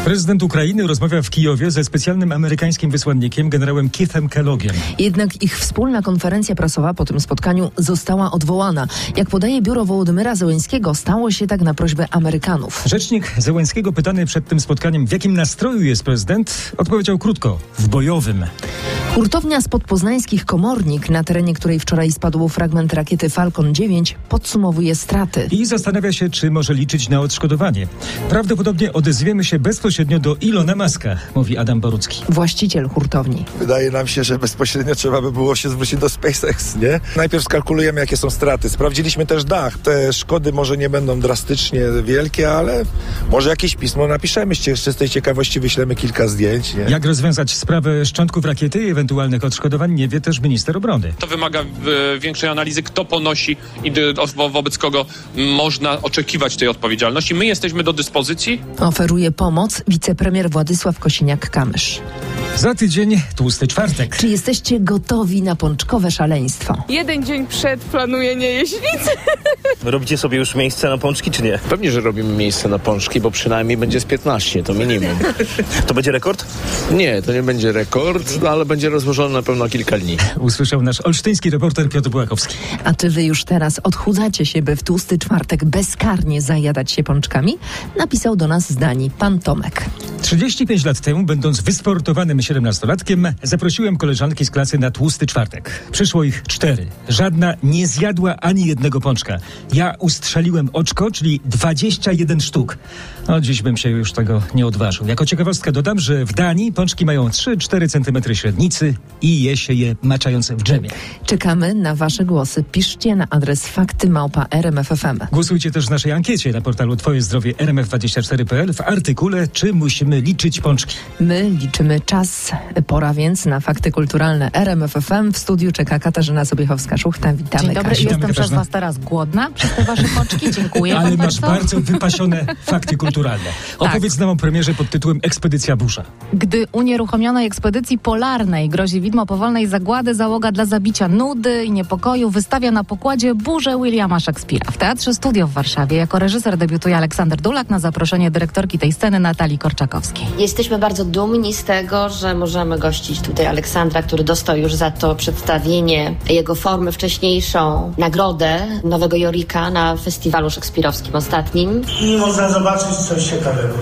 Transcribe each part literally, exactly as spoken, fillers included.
Prezydent Ukrainy rozmawia w Kijowie ze specjalnym amerykańskim wysłannikiem generałem Keithem Kellogiem. Jednak ich wspólna konferencja prasowa po tym spotkaniu została odwołana. Jak podaje biuro Wołodymyra Zełenskiego, stało się tak na prośbę Amerykanów. Rzecznik Zełenskiego, pytany przed tym spotkaniem, w jakim nastroju jest prezydent, odpowiedział krótko: w bojowym. Hurtownia spod poznańskich Komornik, na terenie której wczoraj spadł fragment rakiety Falcon dziewięć, podsumowuje straty. I zastanawia się, czy może liczyć na odszkodowanie. Prawdopodobnie odezwiemy się bezpośrednio do Ilona Muska, mówi Adam Borucki. Właściciel hurtowni. Wydaje nam się, że bezpośrednio trzeba by było się zwrócić do SpaceX, nie? Najpierw skalkulujemy, jakie są straty. Sprawdziliśmy też dach. Te szkody może nie będą drastycznie wielkie, ale może jakieś pismo napiszemy. Z tej ciekawości wyślemy kilka zdjęć, nie? Jak rozwiązać sprawę szczątków rakiety i ewentualnych odszkodowań, nie wie też minister obrony. To wymaga e, większej analizy, kto ponosi i do, wo, wobec kogo można oczekiwać tej odpowiedzialności. My jesteśmy do dyspozycji. Oferuje pomoc wicepremier Władysław Kosiniak-Kamysz. Za tydzień tłusty czwartek. Czy jesteście gotowi na pączkowe szaleństwo? Jeden dzień przed planuję nie jeść nic. Robicie sobie już miejsce na pączki, czy nie? Pewnie, że robimy miejsce na pączki, bo przynajmniej będzie z piętnaście, to minimum. To będzie rekord? Nie, to nie będzie rekord, ale będzie rozłożone na pewno kilka dni. Usłyszał nasz olsztyński reporter Piotr Błakowski. A czy wy już teraz odchudzacie się, by w tłusty czwartek bezkarnie zajadać się pączkami? Napisał do nas z Danii pan Tomek. trzydzieści pięć lat temu, będąc wysportowanym siedemnastolatkiem, zaprosiłem koleżanki z klasy na tłusty czwartek. Przyszło ich cztery. Żadna nie zjadła ani jednego pączka. Ja ustrzeliłem oczko, czyli dwadzieścia jeden sztuk. No, dziś bym się już tego nie odważył. Jako ciekawostkę dodam, że w Danii pączki mają trzy cztery centymetry średnicy i je się je maczając w dżemie. Czekamy na wasze głosy. Piszcie na adres fakty małpa r m f f m. Głosujcie też w naszej ankiecie na portalu Twoje Zdrowie R M F dwadzieścia cztery kropka p l w artykule Czy musimy liczyć pączki? My liczymy czas. Pora więc na fakty kulturalne R M F F M. W studiu czeka Katarzyna Sobiechowska-Szuchta. Witamy. Dzień dobry, Kasiu. jestem Witamy, przez Katarzyna. was teraz głodna, przez te wasze pączki. Dziękuję. Ale wam masz bardzo. bardzo wypasione fakty kulturalne. Opowiedz nam o premierze pod tytułem Ekspedycja Burza. Gdy unieruchomionej ekspedycji polarnej grozi widmo powolnej zagłady, załoga dla zabicia nudy i niepokoju wystawia na pokładzie Burzę Williama Szekspira. W Teatrze Studio w Warszawie jako reżyser debiutuje Aleksander Dulak na zaproszenie dyrektorki tej sceny Natalii Korczakowskiej. Jesteśmy bardzo dumni z tego, że możemy gościć tutaj Aleksandra, który dostał już za to przedstawienie jego formy wcześniejszą, nagrodę Nowego Jorika na festiwalu szekspirowskim ostatnim. I można zobaczyć coś ciekawego.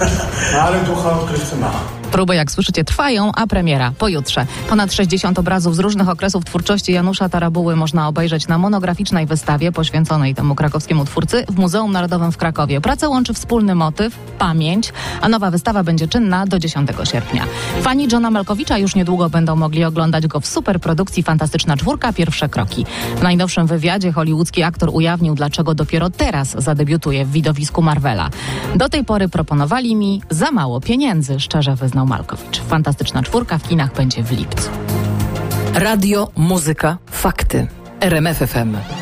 Ale ducha odkrywcy ma. Próby, jak słyszycie, trwają, a premiera pojutrze. Ponad sześćdziesiąt obrazów z różnych okresów twórczości Janusza Tarabuły można obejrzeć na monograficznej wystawie poświęconej temu krakowskiemu twórcy w Muzeum Narodowym w Krakowie. Pracę łączy wspólny motyw, pamięć, a nowa wystawa będzie czynna do dziesiątego sierpnia. Fani Johna Malkowicza już niedługo będą mogli oglądać go w superprodukcji Fantastyczna Czwórka – Pierwsze kroki. W najnowszym wywiadzie hollywoodzki aktor ujawnił, dlaczego dopiero teraz zadebiutuje w widowisku Marvela. Do tej pory proponowali mi za mało pieniędzy, szczerze wyznał Malkowicz. Fantastyczna Czwórka w kinach będzie w lipcu. Radio, muzyka, fakty. R M F F M.